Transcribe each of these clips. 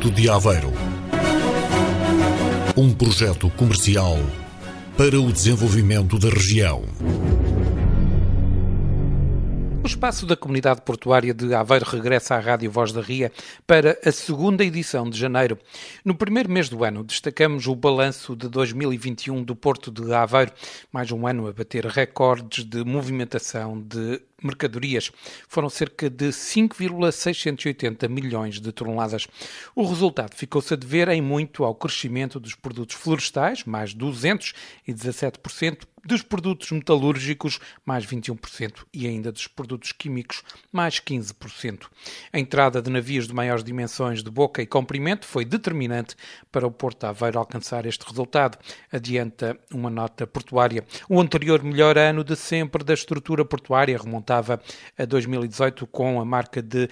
Porto de Aveiro. Um projeto comercial para o desenvolvimento da região. O espaço da Comunidade Portuária de Aveiro regressa à Rádio Voz da Ria para a segunda edição de janeiro. No primeiro mês do ano, destacamos o balanço de 2021 do Porto de Aveiro, mais um ano a bater recordes de movimentação de mercadorias. Foram cerca de 5,680 milhões de toneladas. O resultado ficou-se a dever em muito ao crescimento dos produtos florestais, mais 217%, dos produtos metalúrgicos, mais 21%, e ainda dos produtos químicos, mais 15%. A entrada de navios de maiores dimensões de boca e comprimento foi determinante para o Porto de Aveiro alcançar este resultado, adianta uma nota portuária. O anterior melhor ano de sempre da estrutura portuária remontava a 2018 com a marca de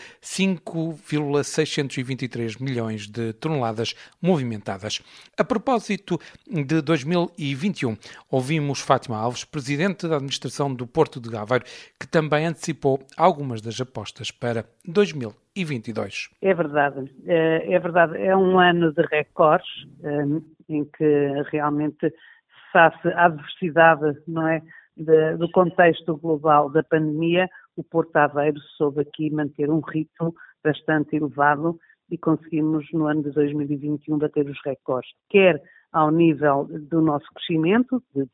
5,623 milhões de toneladas movimentadas. A propósito de 2021, ouvimos Fátima Alves, presidente da administração do Porto de Aveiro, que também antecipou algumas das apostas para 2022. É verdade. É um ano de recordes em que realmente, face à adversidade, não é, do contexto global da pandemia, o Porto de Aveiro soube aqui manter um ritmo bastante elevado e conseguimos no ano de 2021 bater os recordes, quer ao nível do nosso crescimento, de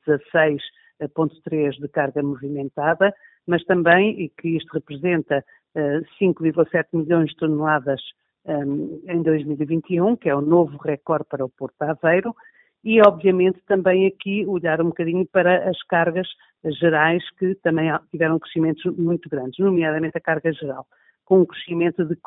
16,3 de carga movimentada, mas também, e que isto representa 5,7 milhões de toneladas em 2021, que é o novo recorde para o Porto de Aveiro, e obviamente também aqui olhar um bocadinho para as cargas gerais, que também tiveram crescimentos muito grandes, nomeadamente a carga geral, com um crescimento de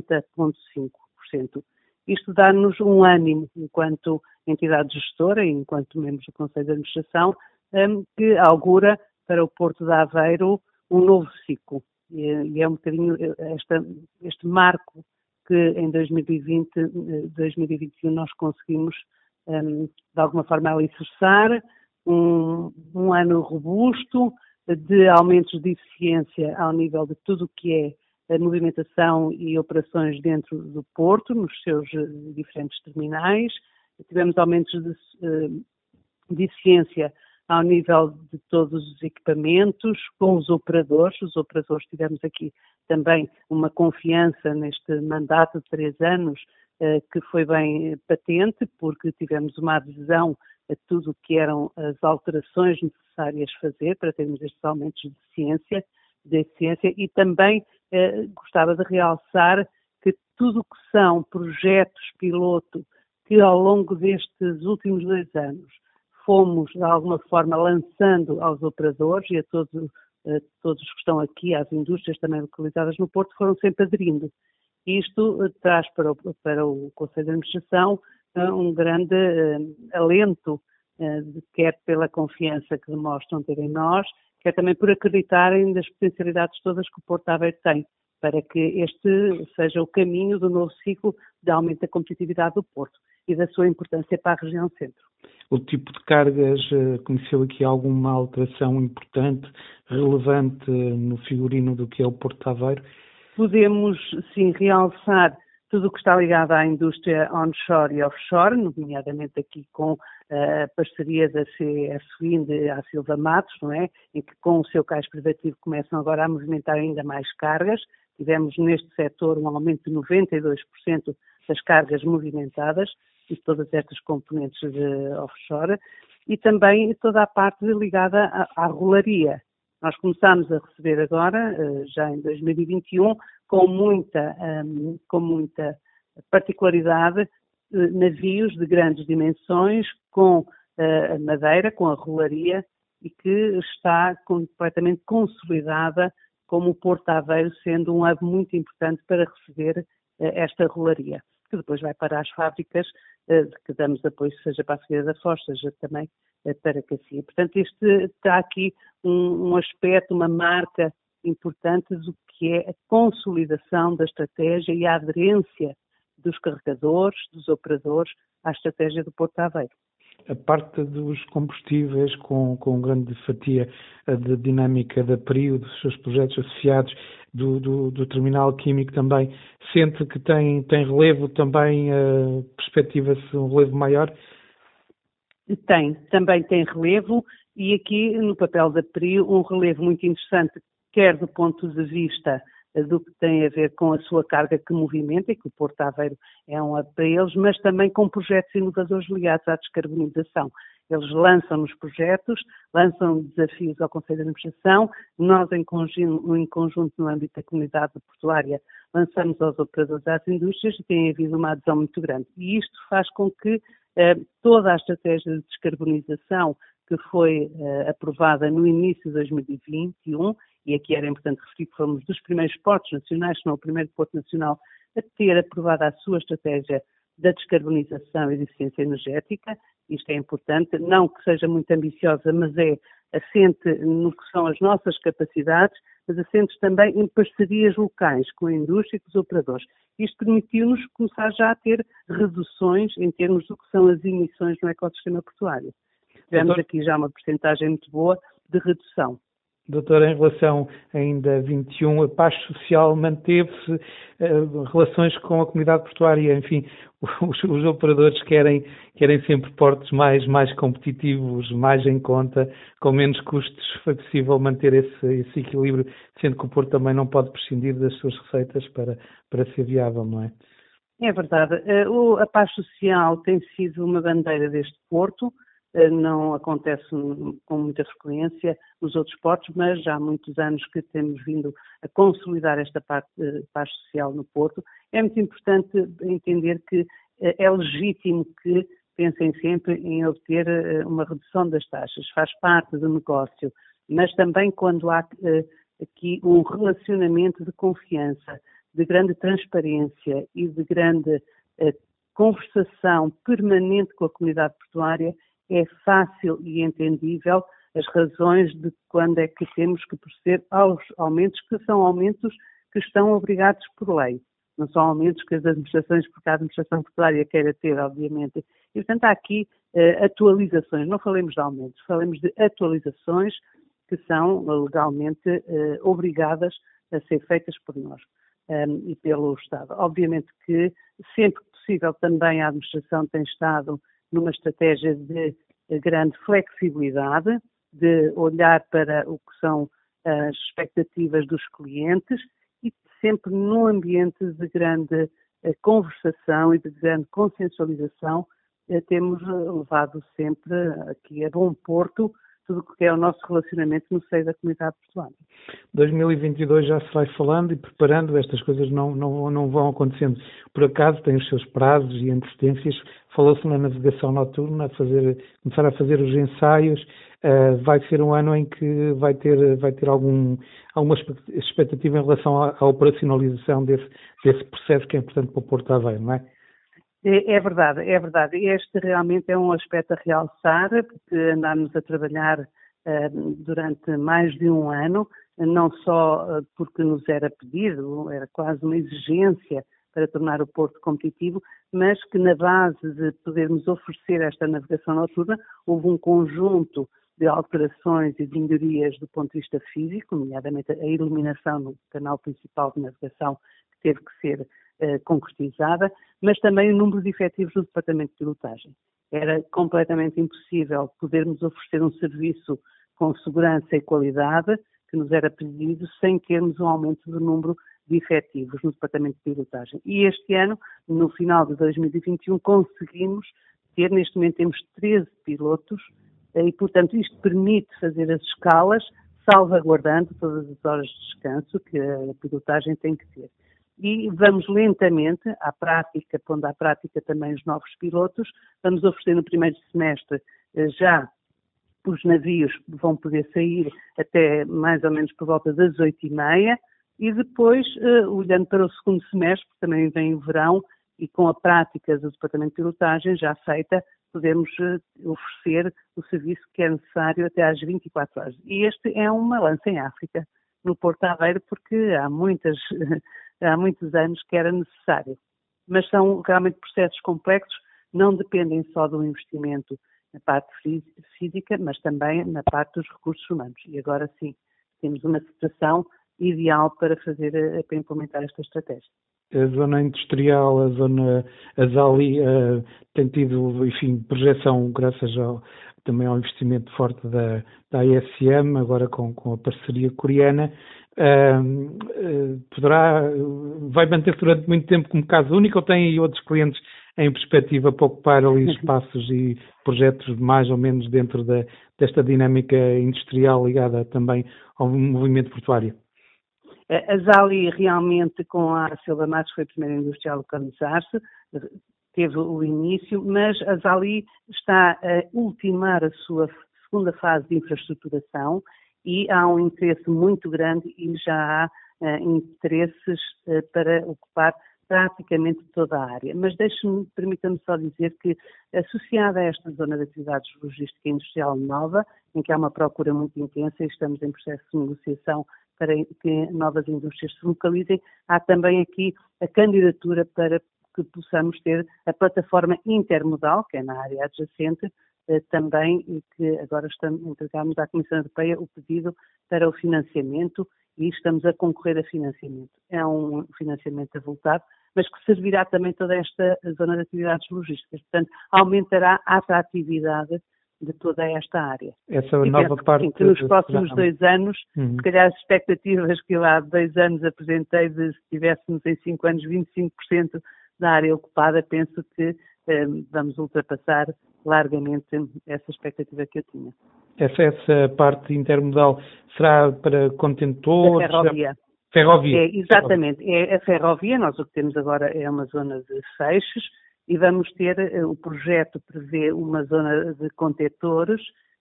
40,5%. Isto dá-nos um ânimo, enquanto entidade gestora e enquanto membros do Conselho de Administração, que augura para o Porto de Aveiro um novo ciclo. E é um bocadinho este marco que em 2020, 2021 nós conseguimos, de alguma forma, alicerçar, um ano robusto, de aumentos de eficiência ao nível de tudo o que é a movimentação e operações dentro do Porto, nos seus diferentes terminais. Tivemos aumentos de eficiência ao nível de todos os equipamentos, com os operadores. Os operadores tivemos aqui também uma confiança neste mandato de 3 anos, que foi bem patente, porque tivemos uma adesão a tudo o que eram as alterações necessárias fazer para termos estes aumentos de eficiência e também gostava de realçar que tudo o que são projetos piloto que ao longo destes últimos 2 anos fomos de alguma forma lançando aos operadores e a todos os que estão aqui, às indústrias também localizadas no Porto, foram sempre aderindo. Isto traz para o Conselho de Administração um grande alento, quer pela confiança que demonstram ter em nós, quer também por acreditarem nas potencialidades todas que o Porto de Aveiro tem, para que este seja o caminho do novo ciclo de aumento da competitividade do Porto e da sua importância para a região centro. O tipo de cargas, conheceu aqui alguma alteração importante, relevante no figurino do que é o Porto de Aveiro? Podemos, sim, realçar tudo o que está ligado à indústria onshore e offshore, nomeadamente aqui com a parceria da CS Wind à Silva Matos, não é? Em que com o seu cais privativo começam agora a movimentar ainda mais cargas. Tivemos neste setor um aumento de 92% das cargas movimentadas e todas estas componentes de offshore, e também toda a parte ligada à rolaria. Nós começámos a receber agora, já em 2021, com muita particularidade, navios de grandes dimensões, com a madeira, com a rolaria, e que está completamente consolidada como o Porto de Aveiro sendo um hub muito importante para receber esta rolaria, que depois vai para as fábricas, que damos apoio, seja para a Figueira da Foz, seja também para a Cacia. Portanto, está aqui um aspecto, uma marca importante do que é a consolidação da estratégia e a aderência dos carregadores, dos operadores, à estratégia do Porto de Aveiro. A parte dos combustíveis, com grande fatia de dinâmica da PRIO, dos seus projetos associados, do terminal químico também, sente que tem relevo também, perspectiva-se um relevo maior? Também tem relevo, e aqui no papel da PRIO um relevo muito interessante, quer do ponto de vista do que tem a ver com a sua carga que movimenta, e que o Porto Aveiro é um hub para eles, mas também com projetos inovadores ligados à descarbonização. Eles lançam os projetos, lançam desafios ao Conselho de Administração, nós em conjunto no âmbito da comunidade portuária lançamos aos operadores das indústrias, e tem havido uma adesão muito grande. E isto faz com que toda a estratégia de descarbonização que foi aprovada no início de 2021, e aqui era importante referir que fomos dos primeiros portos nacionais, se não o primeiro porto nacional, a ter aprovado a sua estratégia da descarbonização e de eficiência energética. Isto é importante, não que seja muito ambiciosa, mas é assente no que são as nossas capacidades, mas assente também em parcerias locais com a indústria e com os operadores. Isto permitiu-nos começar já a ter reduções em termos do que são as emissões no ecossistema portuário. Tivemos aqui já uma percentagem muito boa de redução. Doutor, em relação ainda a 21, a paz social manteve-se, relações com a comunidade portuária, enfim, os operadores querem sempre portos mais competitivos, mais em conta, com menos custos. Foi possível manter esse equilíbrio, sendo que o Porto também não pode prescindir das suas receitas para ser viável, não é? É verdade. A paz social tem sido uma bandeira deste Porto. Não acontece com muita frequência nos outros portos, mas já há muitos anos que temos vindo a consolidar esta parte de paz social no Porto. É muito importante entender que é legítimo que pensem sempre em obter uma redução das taxas, faz parte do negócio, mas também quando há aqui um relacionamento de confiança, de grande transparência e de grande conversação permanente com a comunidade portuária, é fácil e entendível as razões de quando é que temos que proceder aos aumentos, que são aumentos que estão obrigados por lei. Não são aumentos que as administrações, porque a administração portuária queira ter, obviamente. E, portanto, há aqui atualizações. Não falemos de aumentos, falemos de atualizações que são legalmente obrigadas a ser feitas por nós e pelo Estado. Obviamente que, sempre que possível, também a administração tem estado numa estratégia de grande flexibilidade, de olhar para o que são as expectativas dos clientes e sempre num ambiente de grande conversação e de grande consensualização. Temos levado sempre aqui a bom porto tudo o que é o nosso relacionamento no seio da comunidade portuária. 2022 já se vai falando e preparando, estas coisas não vão acontecendo por acaso, têm os seus prazos e antecedências. Falou-se na navegação noturna, começar a fazer os ensaios. Vai ser um ano em que vai ter alguma expectativa em relação à operacionalização desse processo que é importante para o Porto Aveiro, não é? É verdade. Este realmente é um aspecto a realçar, porque andámos a trabalhar durante mais de um ano, não só porque nos era pedido, era quase uma exigência para tornar o Porto competitivo, mas que na base de podermos oferecer esta navegação noturna, houve um conjunto de alterações e de melhorias do ponto de vista físico, nomeadamente a iluminação no canal principal de navegação, que teve que ser concretizada, mas também o número de efetivos no departamento de pilotagem. Era completamente impossível podermos oferecer um serviço com segurança e qualidade que nos era pedido sem termos um aumento do número de efetivos no departamento de pilotagem. E este ano, no final de 2021, conseguimos ter, neste momento temos 13 pilotos e, portanto, isto permite fazer as escalas, salvaguardando todas as horas de descanso que a pilotagem tem que ter. E vamos lentamente à prática, pondo à prática também os novos pilotos, vamos oferecer no primeiro semestre já os navios vão poder sair até mais ou menos por volta das 8h30 e depois, olhando para o segundo semestre, porque também vem o verão e com a prática do departamento de pilotagem já feita, podemos oferecer o serviço que é necessário até às 24 horas. E este é uma lança em África, no Porto Aveiro, porque há muitos anos que era necessário. Mas são realmente processos complexos, não dependem só do investimento na parte física, mas também na parte dos recursos humanos. E agora sim, temos uma situação ideal para implementar esta estratégia. A zona industrial, a zona Azali, tem tido, enfim, projeção graças também ao investimento forte da ASM, agora com a parceria coreana. Vai manter durante muito tempo como caso único, ou tem outros clientes em perspectiva para ocupar ali espaços e projetos mais ou menos dentro desta dinâmica industrial ligada também ao movimento portuário? A Zali realmente, com a Silva Matos, foi a primeira indústria a localizar-se, teve o início, mas a Zali está a ultimar a sua segunda fase de infraestruturação e há um interesse muito grande e já há interesses para ocupar praticamente toda a área. Mas permita-me só dizer que, associada a esta zona de atividades logística e industrial nova, em que há uma procura muito intensa e estamos em processo de negociação para que novas indústrias se localizem, há também aqui a candidatura para que possamos ter a plataforma intermodal, que é na área adjacente, também, e que agora entregamos à Comissão Europeia o pedido para o financiamento e estamos a concorrer a financiamento. É um financiamento avultado, mas que servirá também toda esta zona de atividades logísticas. Portanto, aumentará a atratividade de toda esta área. Essa nova parte... que nos próximos 2 anos, se calhar as expectativas que eu há 2 anos apresentei de se tivéssemos em 5 anos 25% da área ocupada, penso que vamos ultrapassar largamente essa expectativa que eu tinha. Essa parte intermodal será para contentores? Ferrovia. Exatamente. É a ferrovia. Nós o que temos agora é uma zona de feixes e vamos ter, o projeto prevê uma zona de contentores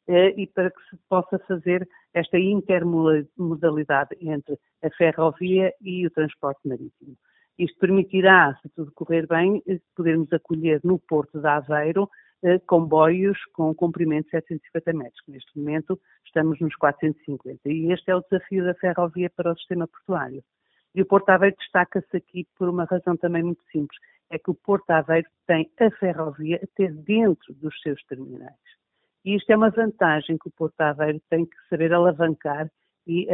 e para que se possa fazer esta intermodalidade entre a ferrovia e o transporte marítimo. Isto permitirá, se tudo correr bem, podermos acolher no Porto de Aveiro comboios com comprimento de 750 metros. Neste momento estamos nos 450 e este é o desafio da ferrovia para o sistema portuário. E o Porto de Aveiro destaca-se aqui por uma razão também muito simples, é que o Porto de Aveiro tem a ferrovia até dentro dos seus terminais. E isto é uma vantagem que o Porto de Aveiro tem que saber alavancar e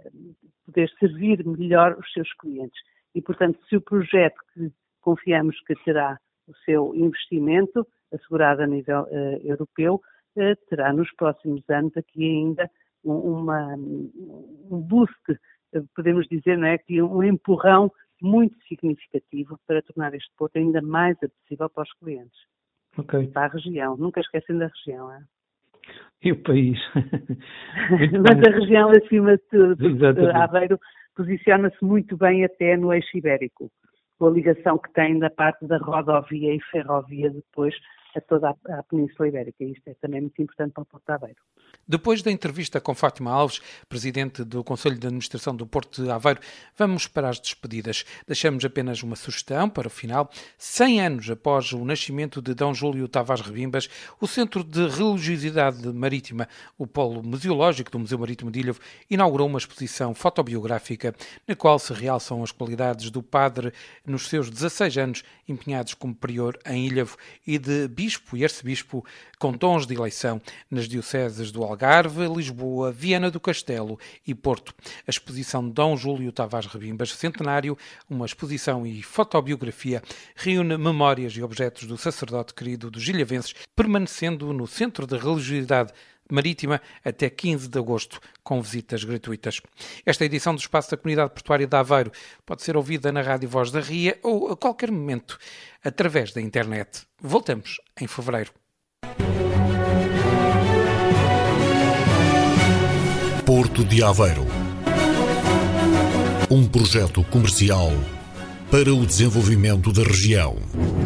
poder servir melhor os seus clientes. E, portanto, se o projeto que confiamos que terá o seu investimento assegurado a nível europeu, terá nos próximos anos aqui ainda um boost, podemos dizer, não é, que um empurrão muito significativo para tornar este porto ainda mais acessível para os clientes. Okay. E para a região, nunca esquecem da região. É? E o país. Mas a região, acima de tudo, Aveiro posiciona-se muito bem até no eixo ibérico, com a ligação que tem da parte da rodovia e ferrovia depois a toda a Península Ibérica. Isto é também muito importante para o Porto de Aveiro. Depois da entrevista com Fátima Alves, presidente do Conselho de Administração do Porto de Aveiro, vamos para as despedidas. Deixamos apenas uma sugestão para o final. 100 anos após o nascimento de D. Júlio Tavares Rebimbas, o Centro de Religiosidade Marítima, o Polo Museológico do Museu Marítimo de Ilhavo, inaugurou uma exposição fotobiográfica na qual se realçam as qualidades do padre nos seus 16 anos empenhados como prior em Ilhavo e de bispo e arcebispo com dons de eleição nas dioceses do Algarve, Lisboa, Viana do Castelo e Porto. A exposição de D. Júlio Tavares Rebimbas Centenário, uma exposição e fotobiografia, reúne memórias e objetos do sacerdote querido dos ilhavenses, permanecendo no Centro de Religiosidade Marítima até 15 de agosto, com visitas gratuitas. Esta edição do Espaço da Comunidade Portuária de Aveiro pode ser ouvida na Rádio Voz da Ria ou a qualquer momento através da internet. Voltamos em fevereiro. Porto de Aveiro. Um projeto comercial para o desenvolvimento da região.